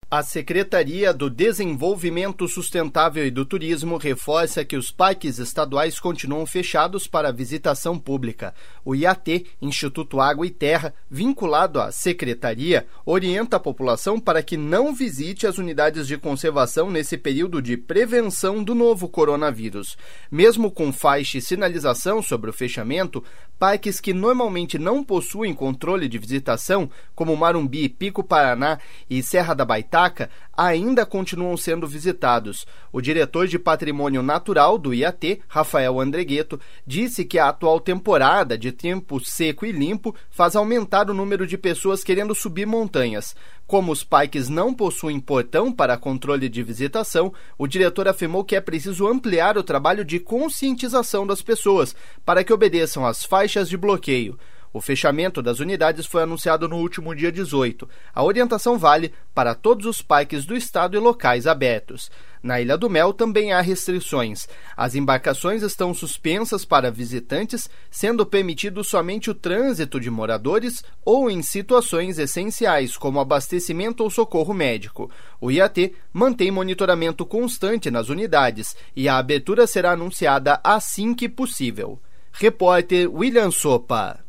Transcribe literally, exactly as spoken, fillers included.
A Secretaria do Desenvolvimento Sustentável e do Turismo reforça que os parques estaduais continuam fechados para visitação pública. O I A T, Instituto Água e Terra, vinculado à Secretaria, orienta a população para que não visite as unidades de conservação nesse período de prevenção do novo coronavírus. Mesmo com faixa e sinalização sobre o fechamento, parques que normalmente não possuem controle de visitação, como Marumbi, Pico Paraná e Serra da Baitaca, ainda continuam sendo visitados. O diretor de Patrimônio Natural do I A T, Rafael Andregueto, disse que a atual temporada de tempo seco e limpo faz aumentar o número de pessoas querendo subir montanhas. Como os parques não possuem portão para controle de visitação, o diretor afirmou que é preciso ampliar o trabalho de conscientização das pessoas para que obedeçam às faixas de bloqueio. O fechamento das unidades foi anunciado no último dia dezoito. A orientação vale para todos os parques do estado e locais abertos. Na Ilha do Mel também há restrições. As embarcações estão suspensas para visitantes, sendo permitido somente o trânsito de moradores ou em situações essenciais, como abastecimento ou socorro médico. O I A T mantém monitoramento constante nas unidades e a abertura será anunciada assim que possível. Repórter William Sopa.